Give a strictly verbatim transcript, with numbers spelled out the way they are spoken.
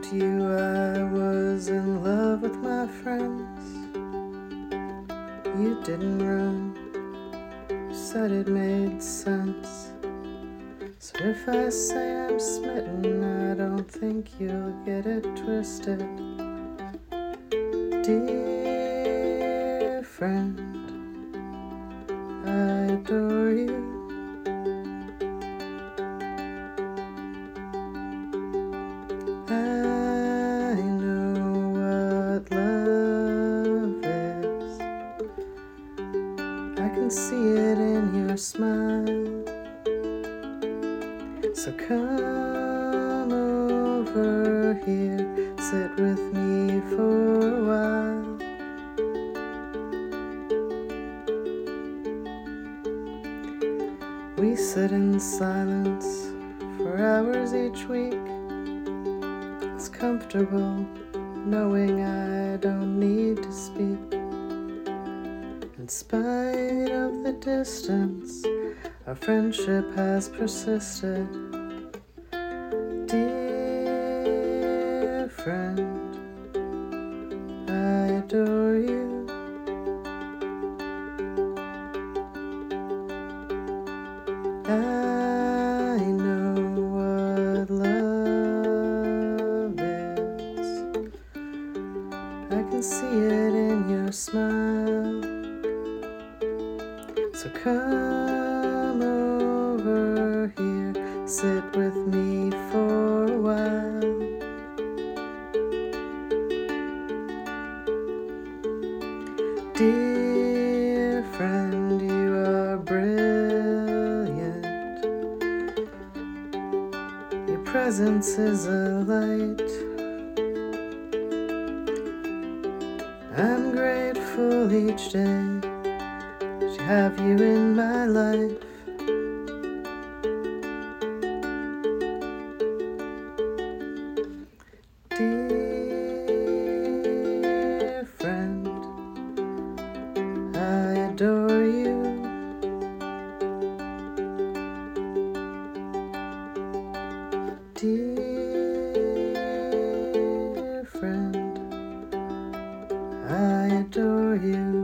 you I was in love with my friends. You didn't run, you said it made sense. So if I say I'm smitten, I don't think you'll get it twisted. Dear friend, I adore you. I know what love is. I can see it in your smile. So come over here, sit with me for a while. We sit in silence for hours each week. It's comfortable knowing I don't need to speak. In spite of the distance, our friendship has persisted. Dear friend, I adore you. I know what love is. I can see it in your smile. So come over here, sit with me for a while. Dear friend, you are brilliant. Your presence is a light. I'm grateful each day to have you in my life. Dear friend, I adore you. Dear friend, I adore you.